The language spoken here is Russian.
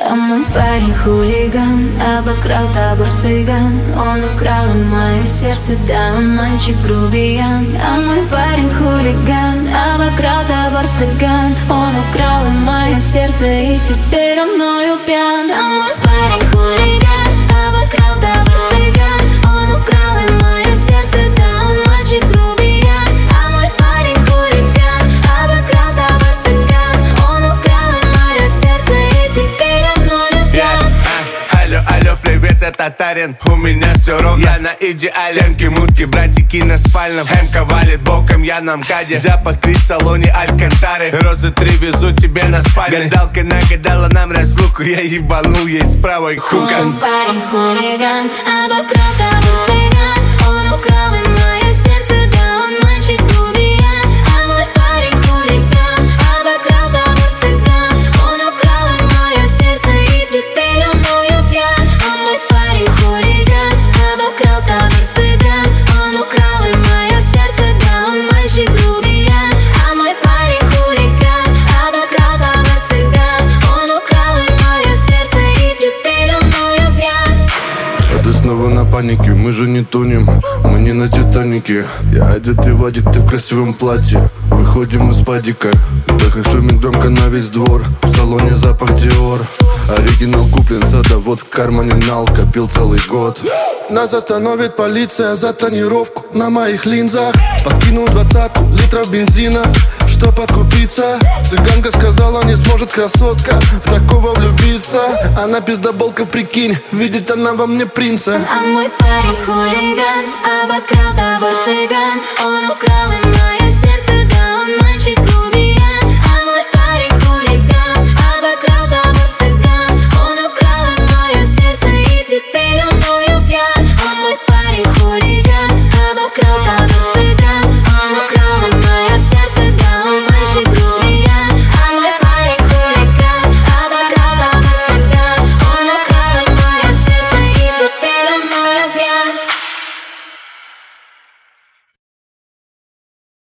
А мой парень хулиган, обокрал табор цыган. Он украл мое сердце, да, он мальчик грубиян. А мой парень хулиган, обокрал табор цыган. Он украл мое сердце, и теперь он мною пьян. А мой парень хулиган, обокрал табор цыган. Он украл мое сердце, да, он мальчик грубиян. А мой парень хулиган, обокрал табор цыган. Он украл мое сердце, и теперь он мною пьян. Алло, алло, привет, я татарин, у меня все ровно, я на идеале. Темки, мутки, братики на спальном, Эмка валит боком, я на МКАДе. Запах крит в салоне Алькантары, розы 3 везу тебе на спальный. Гадалка нагадала нам разлуку, я ебанул ей с правой хука. Мой парень хулиган, обокрал табор цыган. Он украл мое сердце, да, он мальчик грубиян. А мой парень хулиган, обокрал табор цыган. Он украл мое сердце, и теперь он мною пьян. А мой парень хулиган, обокрал табор цыган. Он украл мое сердце, да, он мальчик грубиян. А мой парень хулиган, обокрал табор цыган. Он украл мое сердце, и теперь он мною пьян. А ты снова на панике, мы же не тонем, мы не на Титанике. Я одетый Вадик, ты в красивом платье. Выходим из падика, эхо шумит громко на весь двор. В салоне запах Диор, оригинал куплен, садовод в кармане нал, копил целый год. Нас остановит полиция за тонировку на моих линзах. Подкинул 20 литров бензина, чтоб откупиться. Цыганка сказала, не сможет красотка в такого влюбиться. Она пиздоболка, прикинь, видит она во мне принца. А мой парень хулиган, обокрал табор цыган. Он украл мое